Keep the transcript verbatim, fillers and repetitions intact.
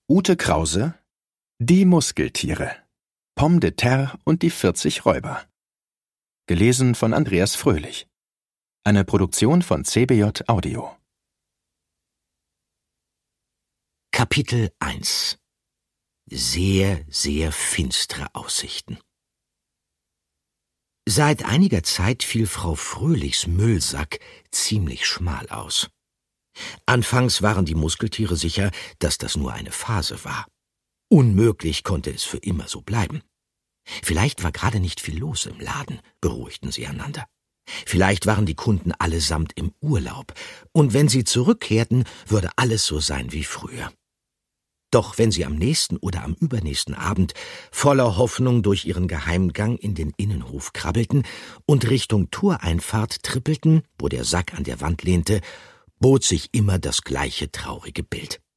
Ute Krause, Die Muskeltiere, Pomme de terre und die vierzig Räuber. Gelesen von Andreas Fröhlich. Eine Produktion von C B J Audio. Kapitel eins. Sehr, sehr finstere Aussichten. Seit einiger Zeit fiel Frau Fröhlichs Müllsack ziemlich schmal aus. Anfangs waren die Muskeltiere sicher, dass das nur eine Phase war. Unmöglich konnte es für immer so bleiben. Vielleicht war gerade nicht viel los im Laden, beruhigten sie einander. Vielleicht waren die Kunden allesamt im Urlaub, und wenn sie zurückkehrten, würde alles so sein wie früher. Doch wenn sie am nächsten oder am übernächsten Abend voller Hoffnung durch ihren Geheimgang in den Innenhof krabbelten und Richtung Toreinfahrt trippelten, wo der Sack an der Wand lehnte, bot sich immer das gleiche traurige Bild.